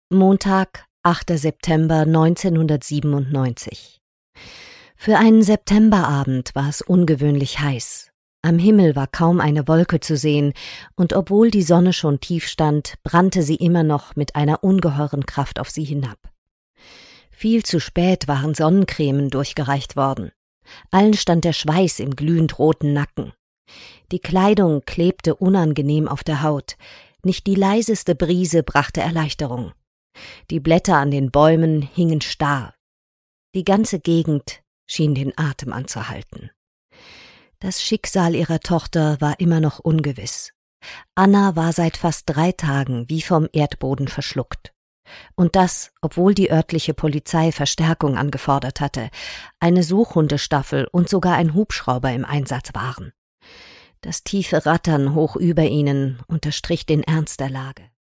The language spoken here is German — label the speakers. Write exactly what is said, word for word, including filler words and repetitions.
Speaker 1: Montag, achter September neunzehnhundertsiebenundneunzig. Für einen Septemberabend war es ungewöhnlich heiß. Am Himmel war kaum eine Wolke zu sehen, und obwohl die Sonne schon tief stand, brannte sie immer noch mit einer ungeheuren Kraft auf sie hinab. Viel zu spät waren Sonnencremen durchgereicht worden. Allen stand der Schweiß im glühend roten Nacken. Die Kleidung klebte unangenehm auf der Haut. Nicht die leiseste Brise brachte Erleichterung. Die Blätter an den Bäumen hingen starr. Die ganze Gegend schien den Atem anzuhalten. Das Schicksal ihrer Tochter war immer noch ungewiss. Anna war seit fast drei Tagen wie vom Erdboden verschluckt. Und das, obwohl die örtliche Polizei Verstärkung angefordert hatte, eine Suchhundestaffel und sogar ein Hubschrauber im Einsatz waren. Das tiefe Rattern hoch über ihnen unterstrich den Ernst der Lage.